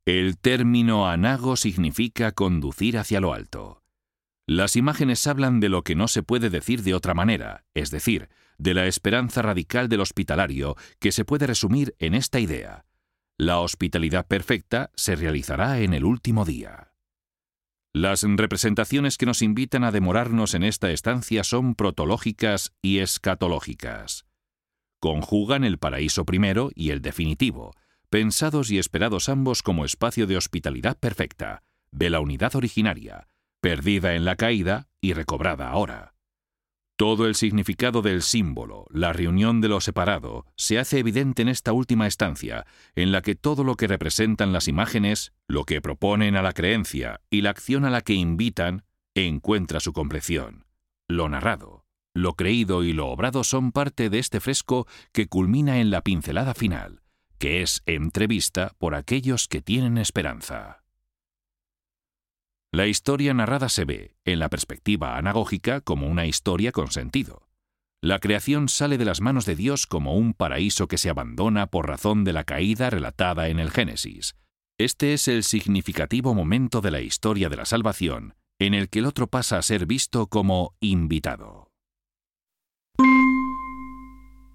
El término anago significa conducir hacia lo alto. Las imágenes hablan de lo que no se puede decir de otra manera, es decir, de la esperanza radical del hospitalario que se puede resumir en esta idea: la hospitalidad perfecta se realizará en el último día. Las representaciones que nos invitan a demorarnos en esta estancia son protológicas y escatológicas. Conjugan el paraíso primero y el definitivo, pensados y esperados ambos como espacio de hospitalidad perfecta, de la unidad originaria, perdida en la caída y recobrada ahora. Todo el significado del símbolo, la reunión de lo separado, se hace evidente en esta última estancia, en la que todo lo que representan las imágenes, lo que proponen a la creencia y la acción a la que invitan, encuentra su compleción. Lo narrado, lo creído y lo obrado son parte de este fresco que culmina en la pincelada final, que es entrevista por aquellos que tienen esperanza. La historia narrada se ve, en la perspectiva anagógica, como una historia con sentido. La creación sale de las manos de Dios como un paraíso que se abandona por razón de la caída relatada en el Génesis. Este es el significativo momento de la historia de la salvación, en el que el otro pasa a ser visto como invitado.